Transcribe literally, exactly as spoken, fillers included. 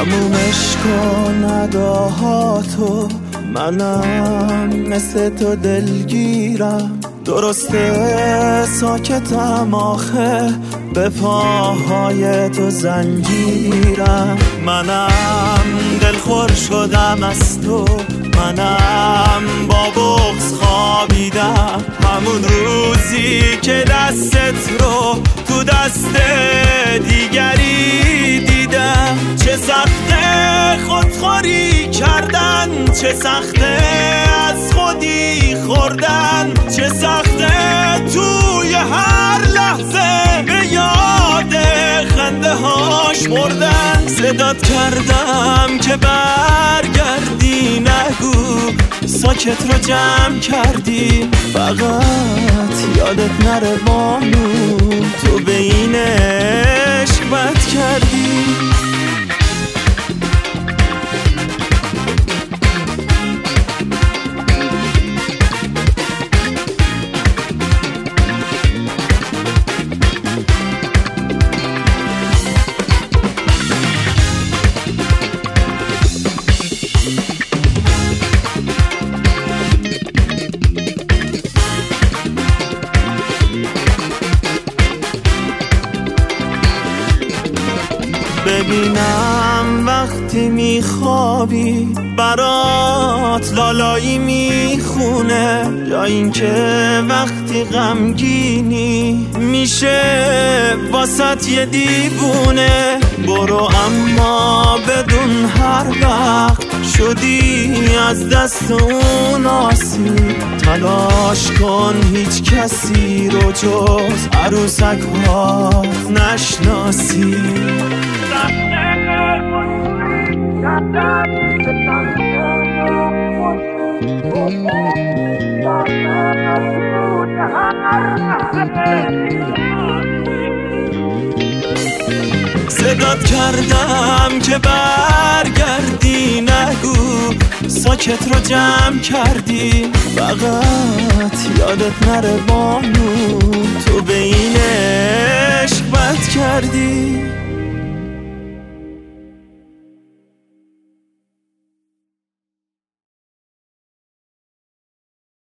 تمومش کن نداهاتو، منم مثل تو دلگیرم. درسته ساکتم آخه به پاهای تو زنجیرم. منم دلخور شدم از تو، منم با بغض خوابیدم. همون روزی که دستت رو تو دست دیگری دیدم. چه سخته خودخوری کردن، چه سخته از خودی خوردن، چه سخته توی هر لحظه به یاد خنده هاش مردن. صدات کردم که برگردی، نگو ساکت رو جمع کردی. فقط یادت نره بانو، تو به این عشق بد کردی. ببینم وقتی میخوابی برات لالایی میخونه، یا اینکه وقتی غمگینی میشه واسط یه دیوونه. برو اما بدون هر وقت شدی از دست اون آسیب. تلاش کن هیچ کسی رو جز عروسک ها نشناسی. صدات کردم که برگردی، نگو ساکت رو جمع کردی. فقط یادت نره بانو، تو به این عشق بد کردی.